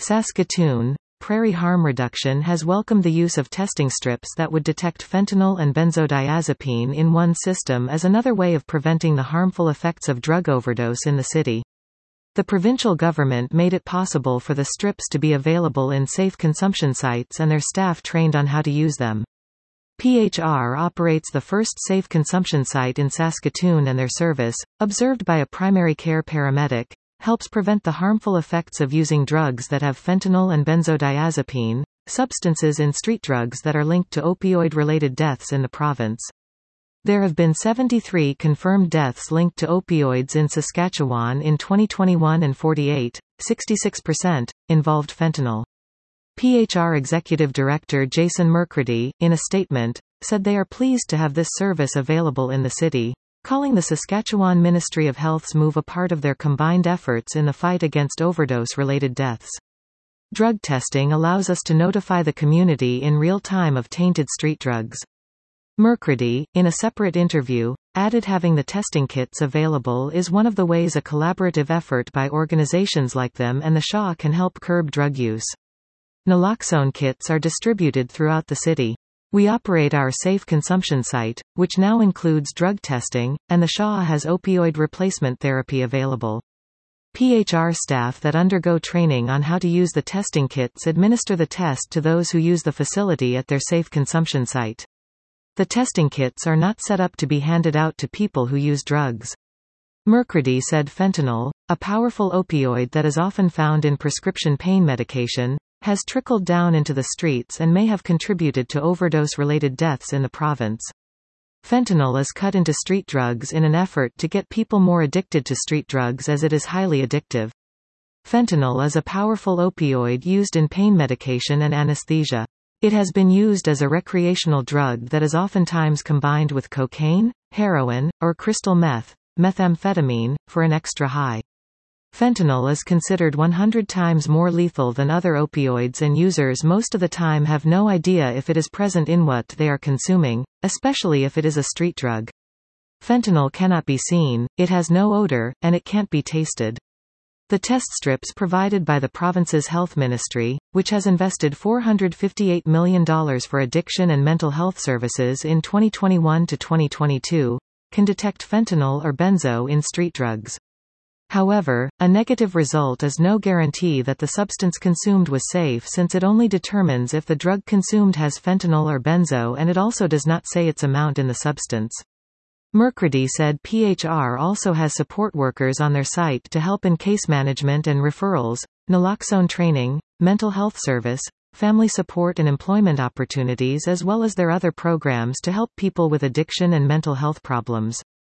Saskatoon, Prairie Harm Reduction has welcomed the use of testing strips that would detect fentanyl and benzodiazepine in one system as another way of preventing the harmful effects of drug overdose in the city. The provincial government made it possible for the strips to be available in safe consumption sites and their staff trained on how to use them. PHR operates the first safe consumption site in Saskatoon, and their service, observed by a primary care paramedic, helps prevent the harmful effects of using drugs that have fentanyl and benzodiazepine, substances in street drugs that are linked to opioid-related deaths in the province. There have been 73 confirmed deaths linked to opioids in Saskatchewan in 2021 and 48, 66%, involved fentanyl. PHR Executive Director Jason Mercredi, in a statement, said they are pleased to have this service available in the city, calling the Saskatchewan Ministry of Health's move a part of their combined efforts in the fight against overdose-related deaths. Drug testing allows us to notify the community in real time of tainted street drugs. Mercredi, in a separate interview, added having the testing kits available is one of the ways a collaborative effort by organizations like them and the SHA can help curb drug use. Naloxone kits are distributed throughout the city. We operate our safe consumption site, which now includes drug testing, and the SHA has opioid replacement therapy available. PHR staff that undergo training on how to use the testing kits administer the test to those who use the facility at their safe consumption site. The testing kits are not set up to be handed out to people who use drugs. Mercredi said fentanyl, a powerful opioid that is often found in prescription pain medication, has trickled down into the streets and may have contributed to overdose-related deaths in the province. Fentanyl is cut into street drugs in an effort to get people more addicted to street drugs as it is highly addictive. Fentanyl is a powerful opioid used in pain medication and anesthesia. It has been used as a recreational drug that is oftentimes combined with cocaine, heroin, or crystal meth, methamphetamine, for an extra high. Fentanyl is considered 100 times more lethal than other opioids, and users most of the time have no idea if it is present in what they are consuming, especially if it is a street drug. Fentanyl cannot be seen, it has no odor, and it can't be tasted. The test strips provided by the province's health ministry, which has invested $458 million for addiction and mental health services in 2021 to 2022, can detect fentanyl or benzo in street drugs. However, a negative result is no guarantee that the substance consumed was safe, since it only determines if the drug consumed has fentanyl or benzo, and it also does not say its amount in the substance. Mercredi said PHR also has support workers on their site to help in case management and referrals, naloxone training, mental health service, family support and employment opportunities, as well as their other programs to help people with addiction and mental health problems.